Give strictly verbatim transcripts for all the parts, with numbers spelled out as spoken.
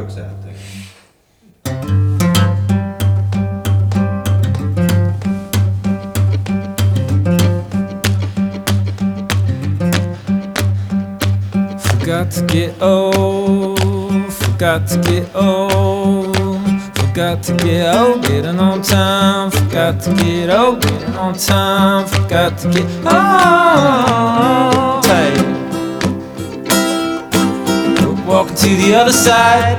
works out, thank you. Forgot to get old, forgot to get old, forgot to get old, getting on time, forgot to get old, getting on time, forgot to get old. Hey. Walking to the other side,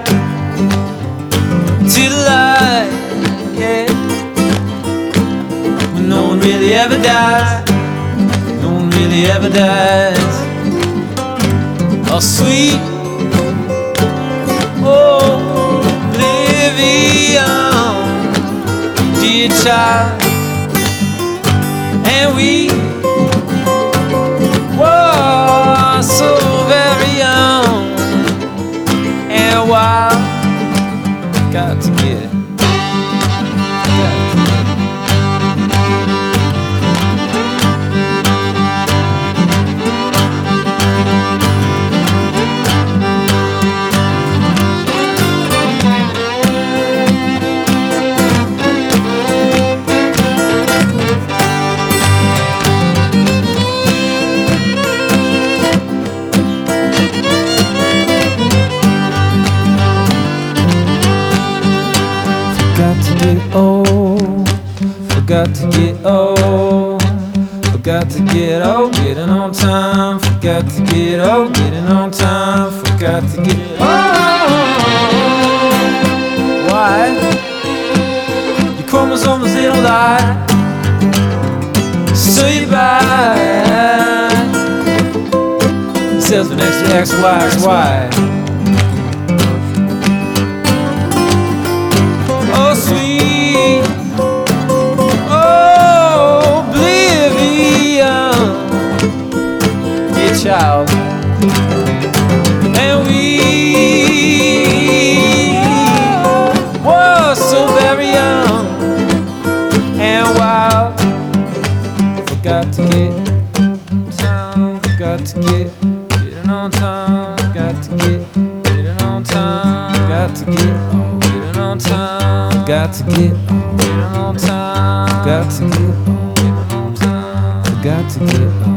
to the light, yeah. But no one really ever dies, no one really ever dies. Oh, sweet, oh, oblivion, dear child. And we were so very young and wild. Got to get it. Forgot to get old, forgot to get old, forgot to get old, getting on time, forgot to get old, getting on time, forgot to get old. Why? Your chromosomes, they don't lie, so you buy yourself an extra X, Y, X, Y. Oh, sweet, oh, oblivion, dear child. And we were so very young and wild. Forgot to get time, forgot to get, getting on time, forgot to get, getting on time, forgot to get, oh, getting on time. Got to get on, get on time. Got to get on, get on time. Got to get on.